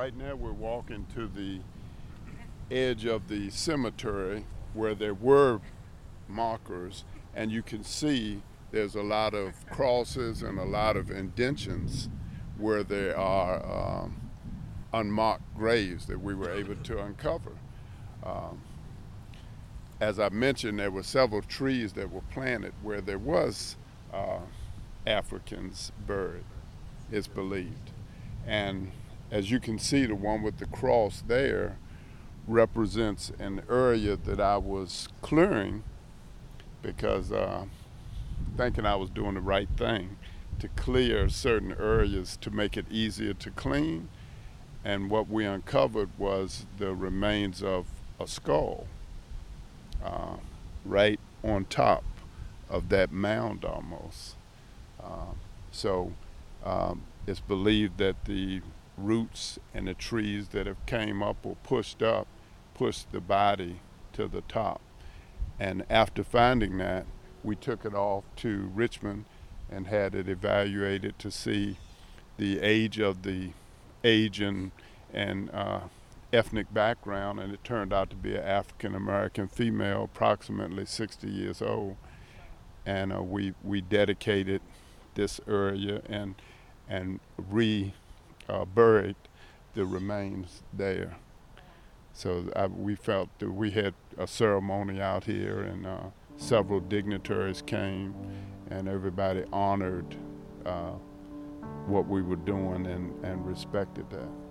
Right now we're walking to the edge of the cemetery where there were markers, and you can see there's a lot of crosses and a lot of indentions where there are unmarked graves that we were able to uncover. Um, as I mentioned, there were several trees that were planted where there was uh, Africans buried, it's believed. And as you can see, the one with the cross there represents an area that I was clearing because thinking I was doing the right thing to clear certain areas to make it easier to clean. And what we uncovered was the remains of a skull uh, right on top of that mound almost. Um, so it's believed that the roots and the trees that have came up or pushed up pushed the body to the top. And after finding that, we took it off to Richmond and had it evaluated to see the age of the age and ethnic background, and it turned out to be an African American female, approximately 60 years old. And we dedicated this area and buried the remains there. So we felt that we had a ceremony out here, and several dignitaries came, and everybody honored what we were doing and respected that.